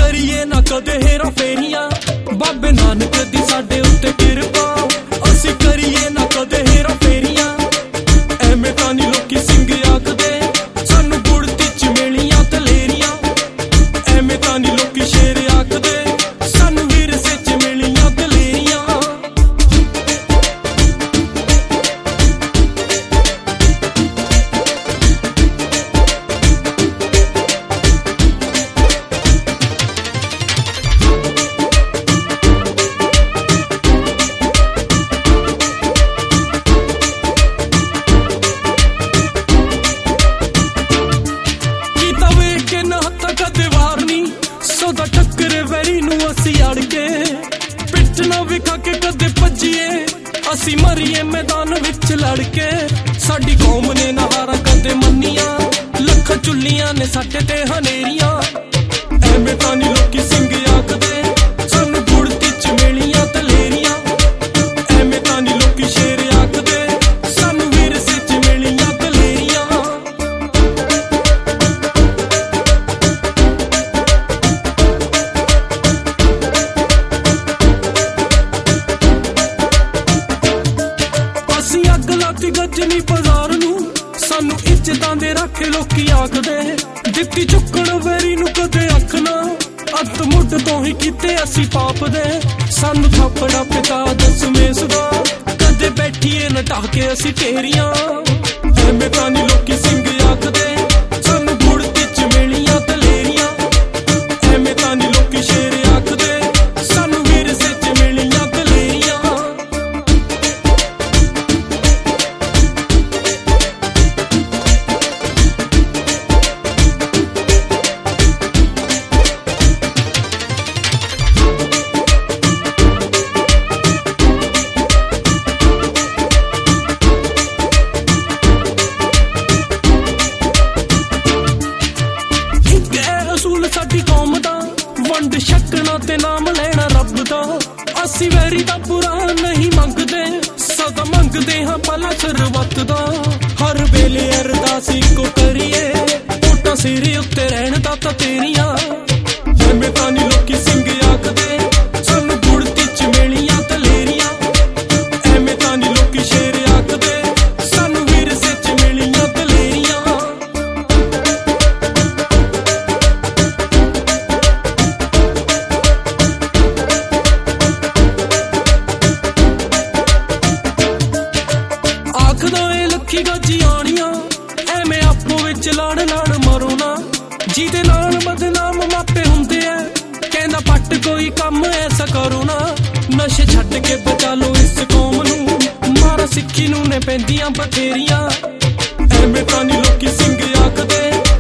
करिए ना कदे हेरा फेरियां, बाबे नानक दी साडे उत्ते किरपा। असी करिए ना कदे हेरा फेरियां, एवें तां नी लोकी सिंह आखदे सानू गुड़ती च मिलियां तलेरियां। एवें तां नी लोकी शेर आखदे सानू विरसे च मिलियां तलेरियां। सौदा टक्कर वैरी नू असी अड़ के, पिट ना विखा के कदे भज्जिए, असी मरीए मैदान विच लड़के। साडी कौम ने नहारा कदे मन्नियां, लख चुल्लियां ने साडे ते हनेरियां। एवें तां नी लोकी सिंह आखदे सानू गुड़ती च मिलियां तलेरियां। एवें तां नी लोकी शेर आखदे सानू विरसे च मिलियां तलेरियां। गजनी बाजार नू सानू इज्जतां दे रखे लोकी आखदे, दित्ती चुक्कण वैरी नू कदे आखना, अत मुੱਢ तो ही कीते असी पाप दे। सानू थापड़ा पिता दसमें दा, कदे बैठिए न ढाके असी ढेरियां। एवें तां नी लोकी सिंह आखदे सानू गुड़ती च मिलियां तलेरियां। एवें तां नी लोकी शेर आखदे सानू विरसे च मिलियां तलेरियां। साडी कौम दा वंड छकना ते नाम लेना रब दा। असी वैरी दा बुरा नहीं मंगदे, सदा मंगदे हां भला सरबत दा। हर वेले अरदास इको करिए, ओटां सिर उत्ते रहण दा तां तेरियां। एवें तां नी लोकी सिंह आखदे सानू गुड़ती च मिलियां तलेरियां। एवें तां नी लोकी शेर आखदे सानू विरसे च मिलियां तलेरियां। गजी आनियां एवें आपो विच लड़ लड़ मरो ना, जिदे नाल बदनाम मापे हुंदे ऐ, कहना पट कोई कम ऐसा करो ना। नशे छड्ड के बचा लो इस कौम नू, मारा सिक्खी नू ने पैंदियां बथेरियां। एवें तां नी लोकी सिंह आखदे